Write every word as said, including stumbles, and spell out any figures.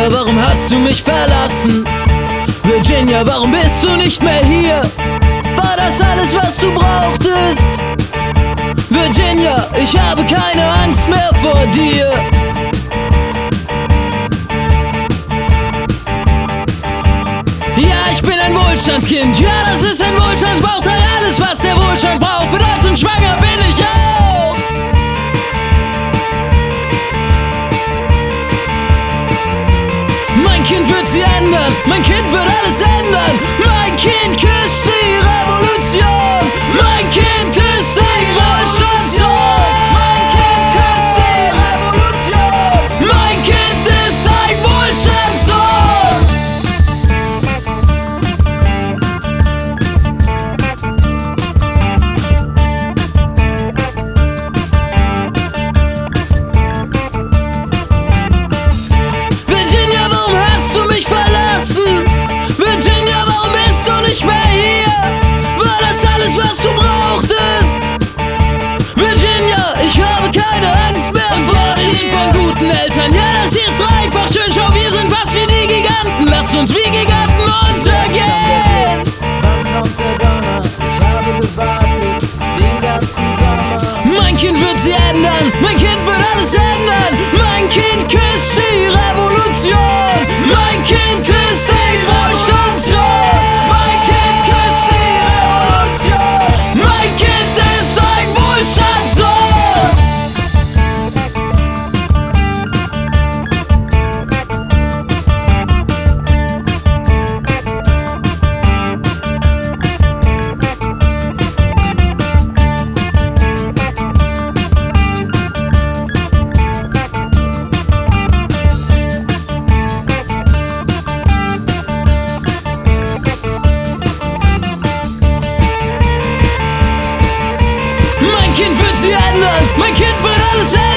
Virginia, warum hast du mich verlassen? Virginia, warum bist du nicht mehr hier? War das alles, was du brauchtest? Virginia, ich habe keine Angst mehr vor dir. Ja, ich bin ein Wohlstandskind, ja, das ist ein Wohlstandsbauteil. Alles, was der Wohlstand braucht, bedeutet, schwanger bin ich auch. Mein Kind wird sie ändern, mein Kind wird alles ändern. Mein Kind küsst die Revolution. Mein Kind ist ein Wohlstandssohn. Mein Kind küsst die Revolution. Mein Kind ist ein Wohlstandssohn. Virginia, warum hast du mich verlassen? Virginia, warum bist du nicht mehr hier? War das alles, was du brauchtest? Virginia, ich habe keine Angst mehr vor dir. Von guten Eltern, ja, das hier ist dreifach schön. Schau, wir sind fast wie die Giganten. Lasst uns wie Giganten untergehen. Wann kommt der Donner? Ich habe gewartet den ganzen Sommer. Mein Kind wird sie ändern, mein Kind wird alles ändern. Mein Kind küsst die Revolution. Mein Kind ist ein Wohlstandssohn. Mein Kind küsst die Revolution. Mein Kind ist ein Wohlstandssohn. Mein Kind wird sie ändern, mein Kind wird alles ändern.